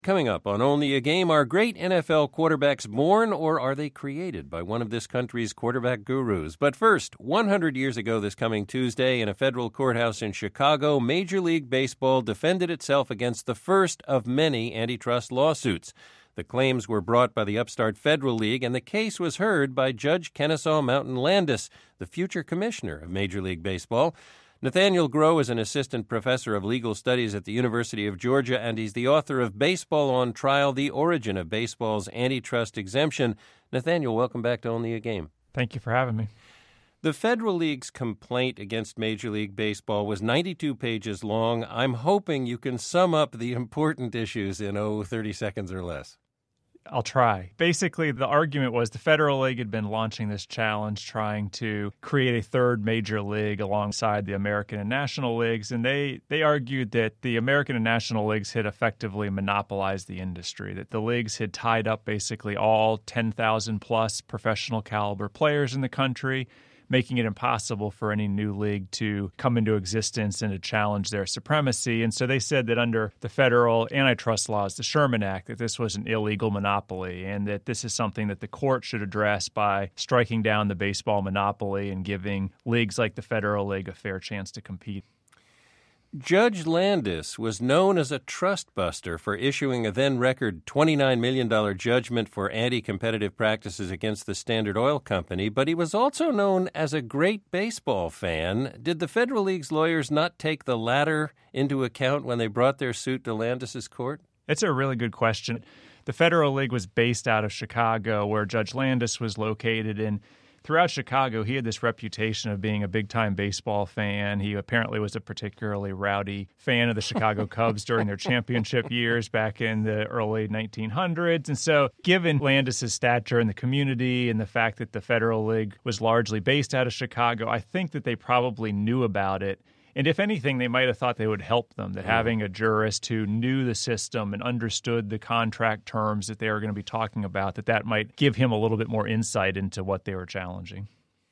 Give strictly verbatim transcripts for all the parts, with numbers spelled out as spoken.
Coming up on Only a Game, are great N F L quarterbacks born, or are they created by one of this country's quarterback gurus? But first, one hundred years ago this coming Tuesday, in a federal courthouse in Chicago, Major League Baseball defended itself against the first of many antitrust lawsuits. The claims were brought by the upstart Federal League, and the case was heard by Judge Kennesaw Mountain Landis, the future commissioner of Major League Baseball. Nathaniel Groh is an assistant professor of legal studies at the University of Georgia, and he's the author of Baseball on Trial, The Origin of Baseball's Antitrust Exemption. Nathaniel, welcome back to Only a Game. Thank you for having me. The Federal League's complaint against Major League Baseball was ninety-two pages long. I'm hoping you can sum up the important issues in, oh, thirty seconds or less. I'll try. Basically, the argument was the Federal League had been launching this challenge trying to create a third major league alongside the American and National Leagues, and they, they argued that the American and National Leagues had effectively monopolized the industry, that the leagues had tied up basically all ten thousand plus professional caliber players in the country, making it impossible for any new league to come into existence and to challenge their supremacy. And so they said that under the federal antitrust laws, the Sherman Act, that this was an illegal monopoly and that this is something that the court should address by striking down the baseball monopoly and giving leagues like the Federal League a fair chance to compete. Judge Landis was known as a trust buster for issuing a then-record twenty-nine million dollars judgment for anti-competitive practices against the Standard Oil Company, but he was also known as a great baseball fan. Did the Federal League's lawyers not take the latter into account when they brought their suit to Landis's court? It's a really good question. The Federal League was based out of Chicago, where Judge Landis was located, and throughout Chicago, he had this reputation of being a big-time baseball fan. He apparently was a particularly rowdy fan of the Chicago Cubs during their championship years back in the early nineteen hundreds. And so given Landis's stature in the community and the fact that the Federal League was largely based out of Chicago, I think that they probably knew about it. And if anything, they might have thought they would help them, that having a jurist who knew the system and understood the contract terms that they were going to be talking about, that that might give him a little bit more insight into what they were challenging.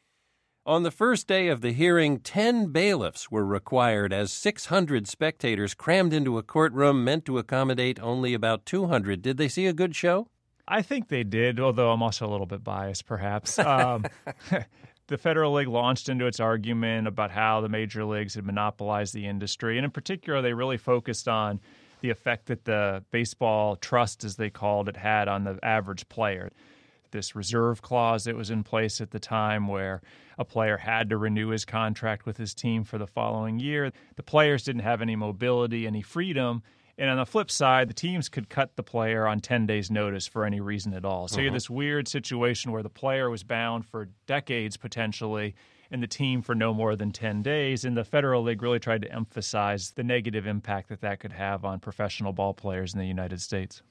On the first day of the hearing, ten bailiffs were required as six hundred spectators crammed into a courtroom meant to accommodate only about two hundred. Did they see a good show? I think they did, although I'm also a little bit biased, perhaps. Um The Federal League launched into its argument about how the major leagues had monopolized the industry. And in particular, they really focused on the effect that the baseball trust, as they called it, had on the average player. This reserve clause that was in place at the time where a player had to renew his contract with his team for the following year. The players didn't have any mobility, any freedom. And on the flip side, the teams could cut the player on ten days' notice for any reason at all. So uh-huh. you had this weird situation where the player was bound for decades potentially and the team for no more than ten days. And the Federal League really tried to emphasize the negative impact that that could have on professional ball players in the United States.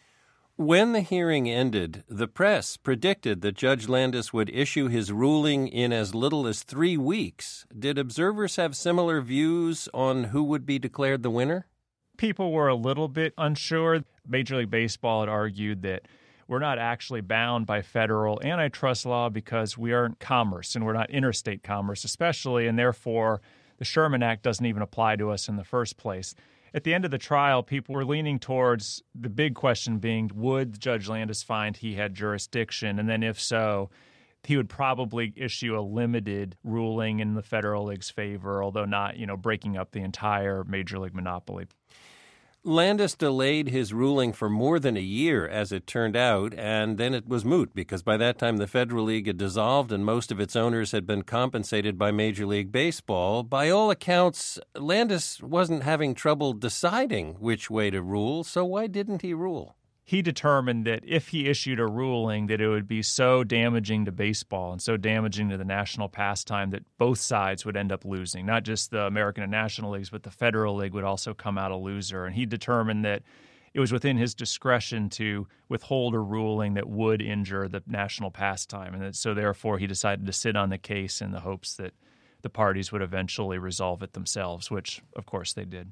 When the hearing ended, the press predicted that Judge Landis would issue his ruling in as little as three weeks. Did observers have similar views on who would be declared the winner? People were a little bit unsure. Major League Baseball had argued that we're not actually bound by federal antitrust law because we aren't commerce and we're not interstate commerce especially, and therefore the Sherman Act doesn't even apply to us in the first place. At the end of the trial, people were leaning towards the big question being, would Judge Landis find he had jurisdiction? And then if so, he would probably issue a limited ruling in the Federal League's favor, although not, you know, breaking up the entire Major League monopoly. Landis delayed his ruling for more than a year, as it turned out, and then it was moot because by that time the Federal League had dissolved and most of its owners had been compensated by Major League Baseball. By all accounts, Landis wasn't having trouble deciding which way to rule, so why didn't he rule? He determined that if he issued a ruling that it would be so damaging to baseball and so damaging to the national pastime that both sides would end up losing. Not just the American and National Leagues, but the Federal League would also come out a loser. And he determined that it was within his discretion to withhold a ruling that would injure the national pastime. And that, so therefore he decided to sit on the case in the hopes that the parties would eventually resolve it themselves, which of course they did.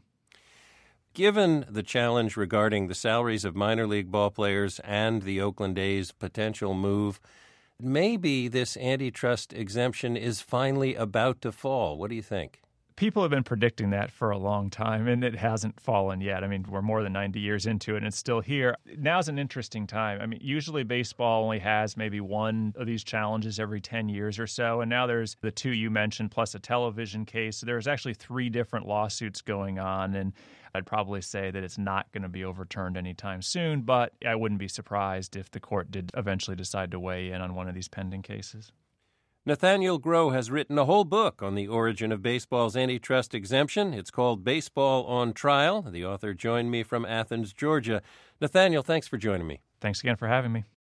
Given the challenge regarding the salaries of minor league ballplayers and the Oakland A's potential move, maybe this antitrust exemption is finally about to fall. What do you think? People have been predicting that for a long time, and it hasn't fallen yet. I mean, we're more than ninety years into it, and it's still here. Now's an interesting time. I mean, usually baseball only has maybe one of these challenges every ten years or so, and now there's the two you mentioned plus a television case. So there's actually three different lawsuits going on, and I'd probably say that it's not going to be overturned anytime soon, but I wouldn't be surprised if the court did eventually decide to weigh in on one of these pending cases. Nathaniel Groh has written a whole book on the origin of baseball's antitrust exemption. It's called Baseball on Trial. The author joined me from Athens, Georgia. Nathaniel, thanks for joining me. Thanks again for having me.